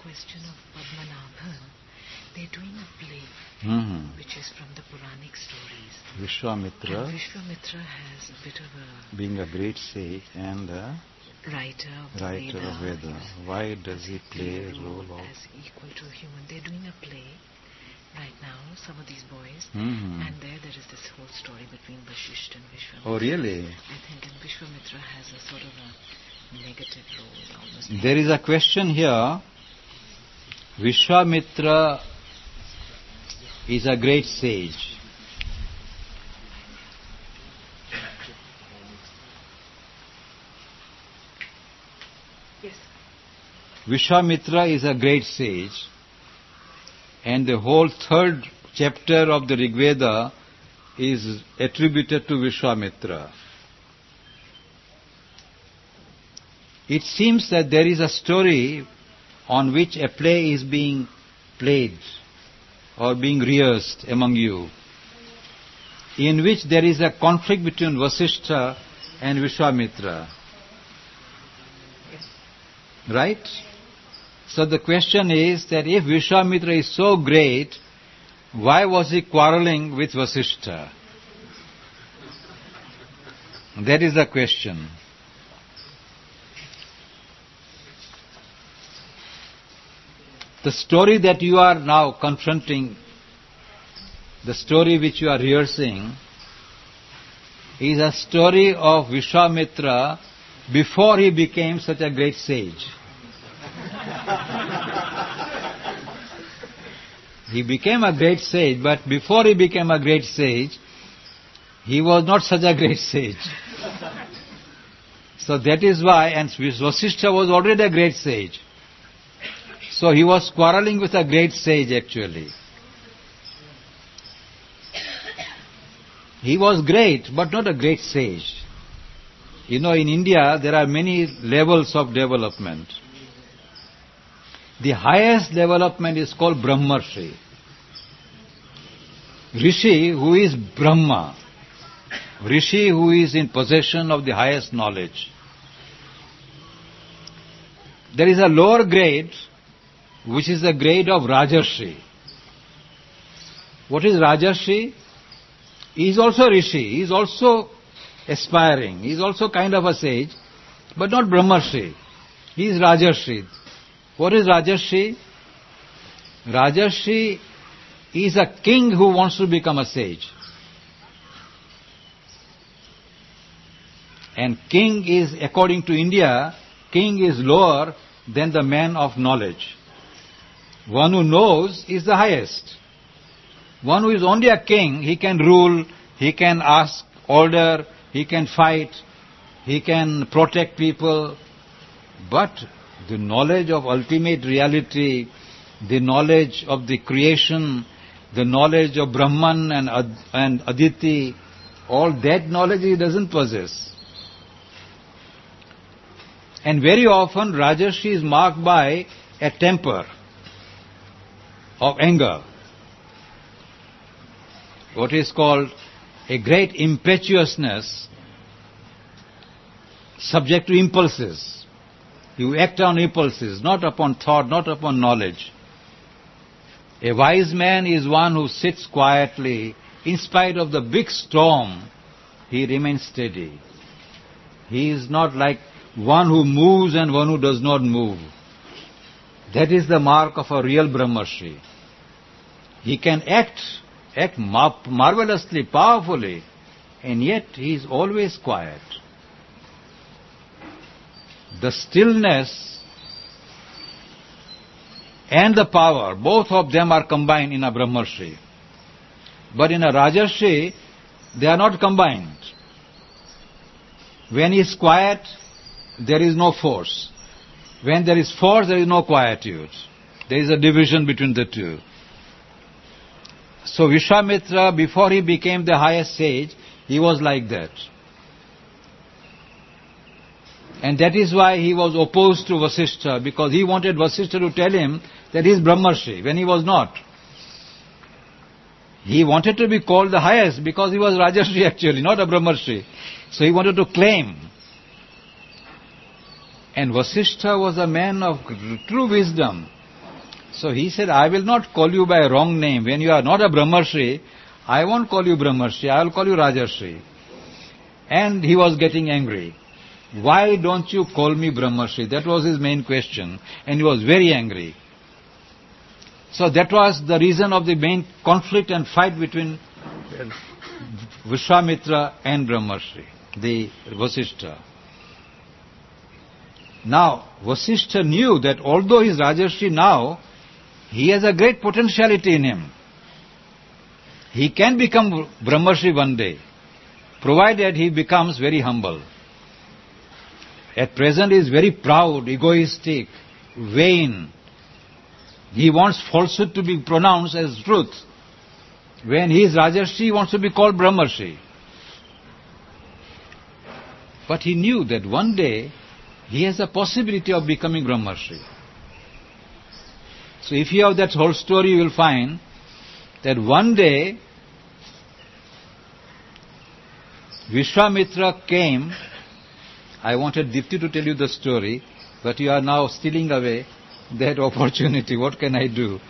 question of Padmanabhan. They're doing a play, which is from the Puranic stories. Vishwamitra. And Vishwamitra has a bit of a... being a great sage and a writer of Veda. Why does he play a role of... as equal to a human? They're doing a play right now, some of these boys, and there is this whole story between Vasishtha and Vishwamitra. Oh, really? I think, and Vishwamitra has a sort of a negative role, almost. There is a question here. Vishwamitra is a great sage. Yes. Vishwamitra is a great sage, and the whole third chapter of the Rig Veda is attributed to Vishwamitra. It seems that there is a story on which a play is being played or being rehearsed among you, in which there is a conflict between Vasishtha and Vishwamitra. Right? So the question is that if Vishwamitra is so great, why was he quarreling with Vasishtha? That is the question. The story that you are now confronting, the story which you are rehearsing, is a story of Vishwamitra before he became such a great sage. He became a great sage, but before he became a great sage, he was not such a great sage. So that is why, and Vasishtha was already a great sage. So he was quarreling with a great sage actually. He was great, but not a great sage. You know, in India, there are many levels of development. The highest development is called Brahmarshi. Rishi, who is Brahma. Rishi, who is in possession of the highest knowledge. There is a lower grade, which is the grade of Rajarshi. What is Rajarshi? He is also Rishi, he is also aspiring, he is also kind of a sage, but not Brahmarshi. He is Rajarshi. What is Rajarshi? Rajarshi is a king who wants to become a sage. And king is, according to India, king is lower than the man of knowledge. One who knows is the highest. One who is only a king, he can rule, he can ask order, he can fight, he can protect people. But the knowledge of ultimate reality, the knowledge of the creation, the knowledge of Brahman and Aditi, all that knowledge he doesn't possess. And very often Rajarshi is marked by a temper of anger, what is called a great impetuousness, subject to impulses. You act on impulses, not upon thought, not upon knowledge. A wise man is one who sits quietly. In spite of the big storm, he remains steady. He is not like one who moves and one who does not move. That is the mark of a real Brahmarshi. He can act marvelously, powerfully, and yet he is always quiet. The stillness and the power, both of them are combined in a Brahmarshi. But in a Rajarshi, they are not combined. When he is quiet, there is no force. When there is force, there is no quietude. There is a division between the two. So Vishwamitra, before he became the highest sage, he was like that. And that is why he was opposed to Vasishtha, because he wanted Vasishtha to tell him that he is Brahmarshi, when he was not. He wanted to be called the highest because he was Rajarshi actually, not a Brahmarshi. So he wanted to claim. And Vasishtha was a man of true wisdom. So he said, I will not call you by a wrong name. When you are not a Brahmarshi, I won't call you Brahmarshi, I will call you Rajarshi. And he was getting angry. Why don't you call me Brahmarshi? That was his main question. And he was very angry. So that was the reason of the main conflict and fight between Vishwamitra and Brahmarshi, the Vasishtha. Now, Vasishtha knew that although he is Rajarshi now, he has a great potentiality in him. He can become Brahmarshi one day, provided he becomes very humble. At present he is very proud, egoistic, vain. He wants falsehood to be pronounced as truth. When he is Rajarshi, he wants to be called Brahmarshi. But he knew that one day he has a possibility of becoming Brahmarshi. So if you have that whole story, you will find that one day Vishwamitra came. I wanted Dipti to tell you the story, but you are now stealing away that opportunity. What can I do?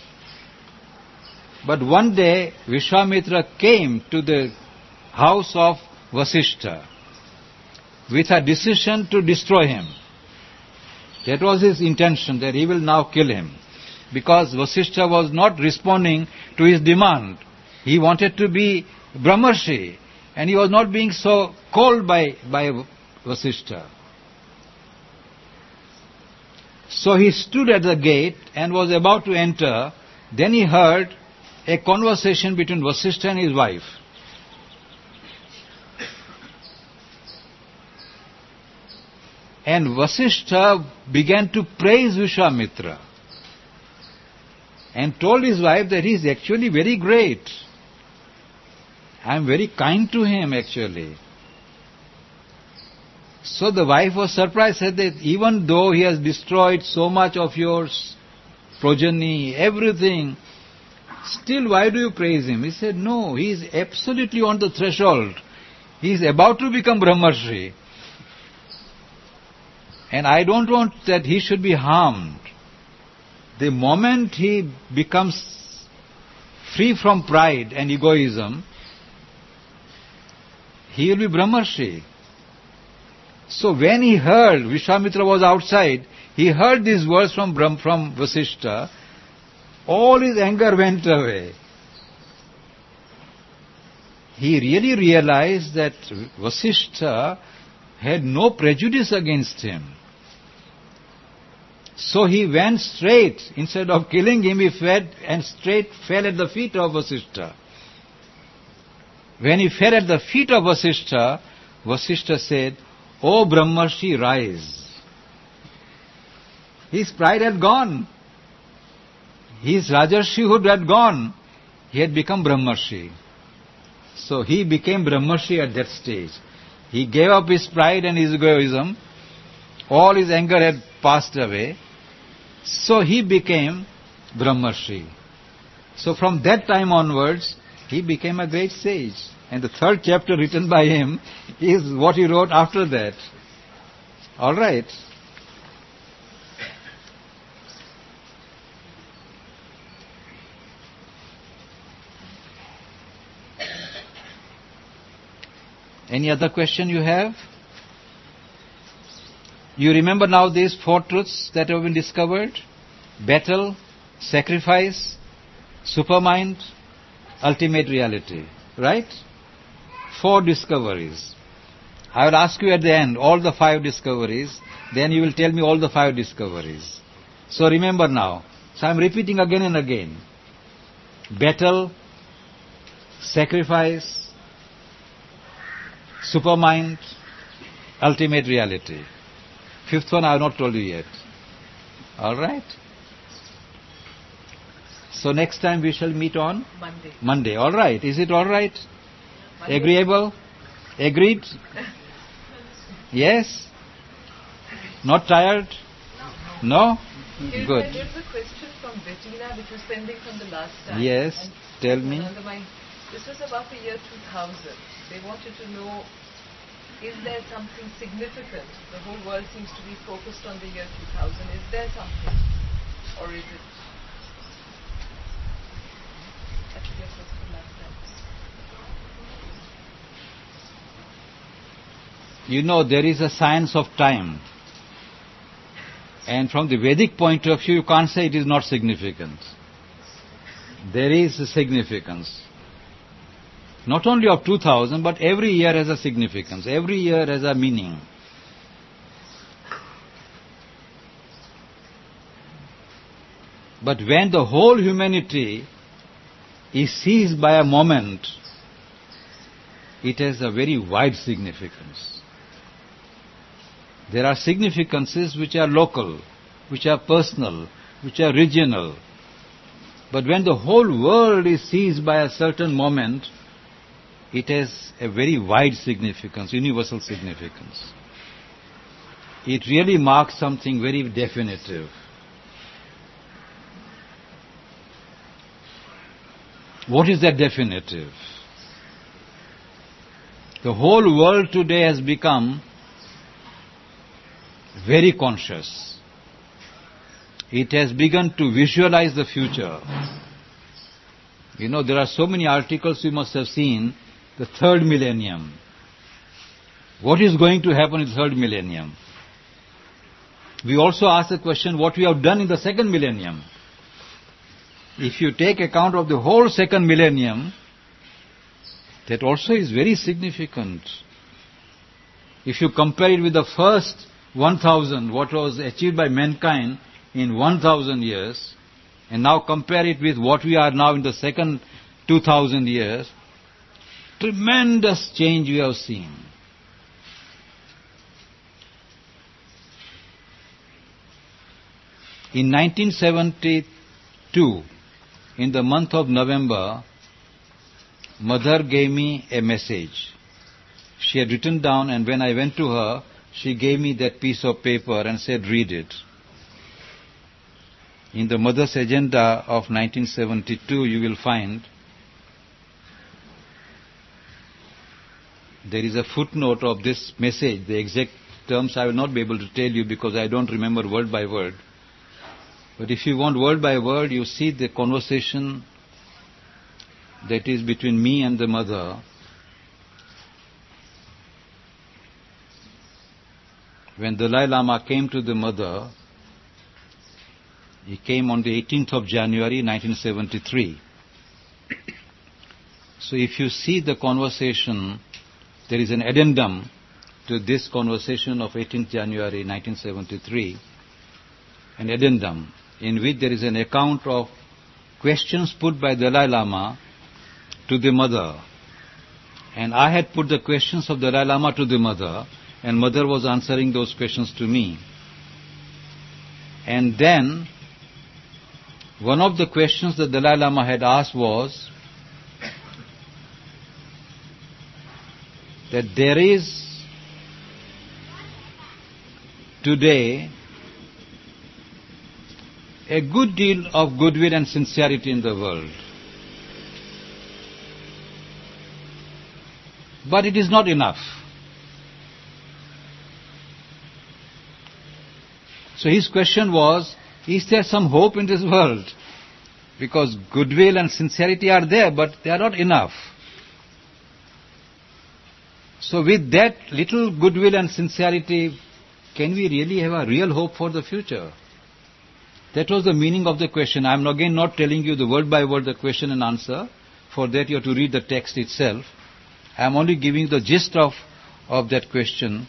But one day Vishwamitra came to the house of Vasishtha with a decision to destroy him. That was his intention, that he will now kill him. Because Vasishtha was not responding to his demand. He wanted to be Brahmarshi, and he was not being so called by Vasishtha. So he stood at the gate and was about to enter. Then he heard a conversation between Vasishtha and his wife. And Vasishtha began to praise Vishwamitra and told his wife that he is actually very great. I am very kind to him actually. So the wife was surprised, said that even though he has destroyed so much of your progeny, everything, still why do you praise him? He said, no, he is absolutely on the threshold. He is about to become Brahmarshi. And I don't want that he should be harmed. The moment he becomes free from pride and egoism, he will be Brahmarshi. So when he heard, Vishwamitra was outside, he heard these words from Vasishtha, all his anger went away. He really realized that Vasishtha had no prejudice against him. So he went straight, instead of killing him, he fell and straight fell at the feet of Vasishtha. When he fell at the feet of Vasishtha, Vasishtha said, "O Brahmarshi, rise." His pride had gone. His Rajarshihood had gone. He had become Brahmarshi. So he became Brahmarshi at that stage. He gave up his pride and his egoism. All his anger had passed away. So he became Brahmarshi. So from that time onwards, he became a great sage. And the third chapter written by him is what he wrote after that. All right. Any other question you have? You remember now these four truths that have been discovered? Battle, sacrifice, supermind, ultimate reality. Right? 4 discoveries. I will ask you at the end all the 5 discoveries. Then you will tell me all the 5 discoveries. So remember now. So I am repeating again and again. Battle, sacrifice, supermind, ultimate reality. 5th one I have not told you yet. All right? So next time we shall meet on? Monday. All right. Is it all right? Monday. Agreeable? Agreed? Yes? Not tired? No? Good. Here's a question from Bettina which was pending from the last time. Yes. Tell me. This was about the year 2000. They wanted to know, is there something significant? The whole world seems to be focused on the year 2000. Is there something? Or is it there is a science of time. And from the Vedic point of view, you can't say it is not significant. There is a significance. Not only of 2000, but every year has a significance. Every year has a meaning. But when the whole humanity is seized by a moment, it has a very wide significance. There are significances which are local, which are personal, which are regional. But when the whole world is seized by a certain moment, it has a very wide significance, universal significance. It really marks something very definitive. What is that definitive? The whole world today has become very conscious. It has begun to visualize the future. There are so many articles you must have seen. The third millennium. What is going to happen in the third millennium? We also ask the question, what we have done in the second millennium. If you take account of the whole second millennium, that also is very significant. If you compare it with the first 1000, what was achieved by mankind in 1000 years, and now compare it with what we are now in the second 2000 years, tremendous change we have seen. In 1972, in the month of November, Mother gave me a message. She had written down, and when I went to her, she gave me that piece of paper and said, read it. In the Mother's agenda of 1972, you will find there is a footnote of this message. The exact terms I will not be able to tell you because I don't remember word by word. But if you want word by word, you see the conversation that is between me and the Mother. When Dalai Lama came to the Mother, he came on the 18th of January 1973. So if you see the conversation, there is an addendum to this conversation of 18th January 1973, an addendum in which there is an account of questions put by Dalai Lama to the Mother. And I had put the questions of Dalai Lama to the Mother, and Mother was answering those questions to me. And then, one of the questions that Dalai Lama had asked was that there is today a good deal of goodwill and sincerity in the world. But it is not enough. So his question was, is there some hope in this world? Because goodwill and sincerity are there, but they are not enough. So with that little goodwill and sincerity, can we really have a real hope for the future? That was the meaning of the question. I am again not telling you the word by word the question and answer. For that you have to read the text itself. I am only giving the gist of that question.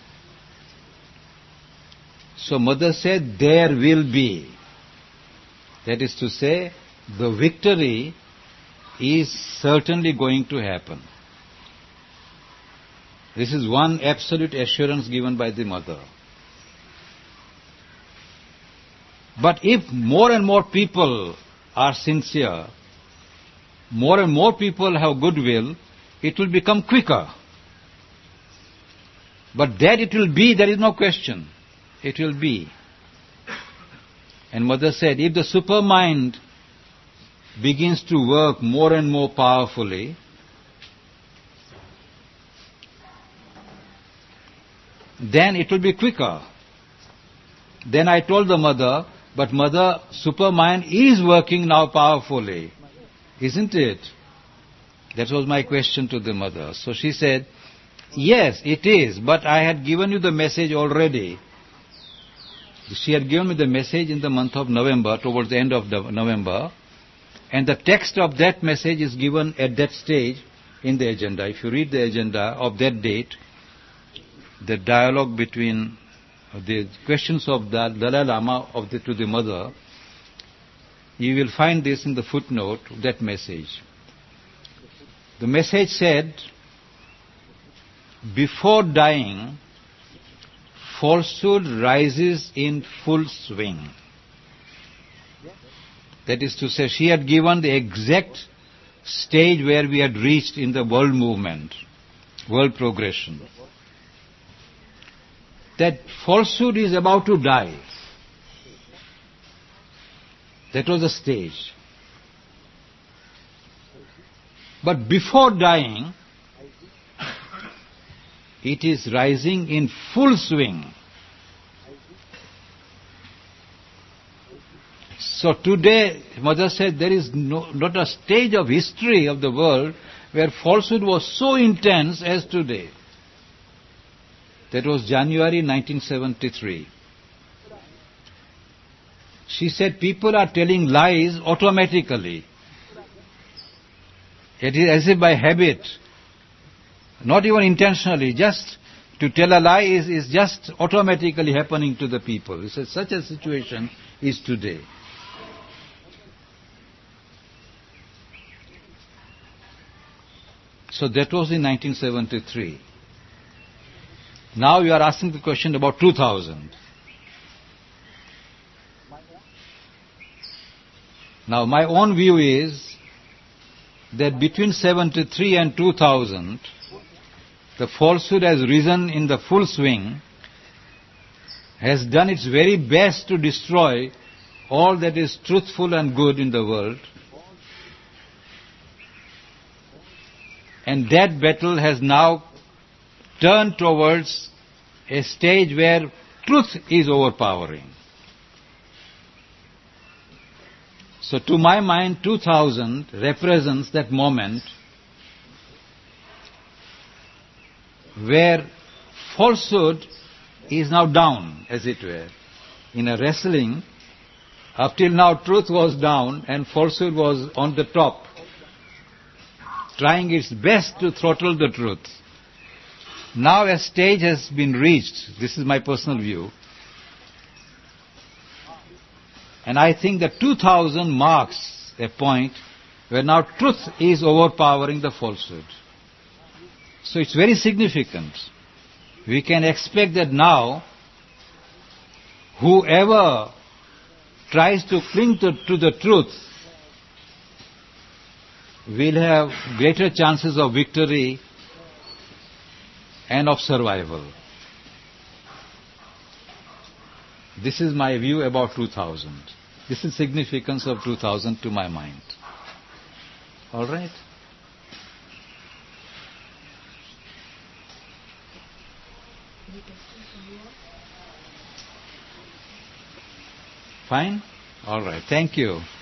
So Mother said, there will be. That is to say, the victory is certainly going to happen. This is one absolute assurance given by the Mother. But if more and more people are sincere, more and more people have goodwill, it will become quicker. But that it will be, there is no question. It will be. And Mother said, if the supermind begins to work more and more powerfully, then it will be quicker. Then I told the Mother, but Mother, supermind is working now powerfully, isn't it? That was my question to the Mother. So she said, Yes, it is, but I had given you the message already. She had given me the message in the month of November, towards the end of November, and the text of that message is given at that stage in the agenda. If you read the agenda of that date, the dialogue between the questions of the Dalai Lama to the mother, you will find this in the footnote of that message. The message said, before dying, falsehood rises in full swing. That is to say, she had given the exact stage where we had reached in the world movement, world progression. That falsehood is about to die. That was the stage. But before dying, it is rising in full swing. So today, Mother said, there is not a stage of history of the world where falsehood was so intense as today. That was January 1973. She said people are telling lies automatically. It is as if by habit, not even intentionally, just to tell a lie is just automatically happening to the people. He said such a situation is today. So that was in 1973. Now you are asking the question about 2000. Now my own view is that between 73 and 2000, the falsehood has risen in the full swing, has done its very best to destroy all that is truthful and good in the world. And that battle has now turned towards a stage where truth is overpowering. So to my mind, 2000 represents that moment where falsehood is now down, as it were. In a wrestling, up till now truth was down and falsehood was on the top, trying its best to throttle the truth. Now a stage has been reached, this is my personal view, and I think that 2000 marks a point where now truth is overpowering the falsehood. So it's very significant. We can expect that now, whoever tries to cling to the truth will have greater chances of victory and of survival. This is my view about 2000. This is significance of 2000 to my mind. All right? Fine? All right. Thank you.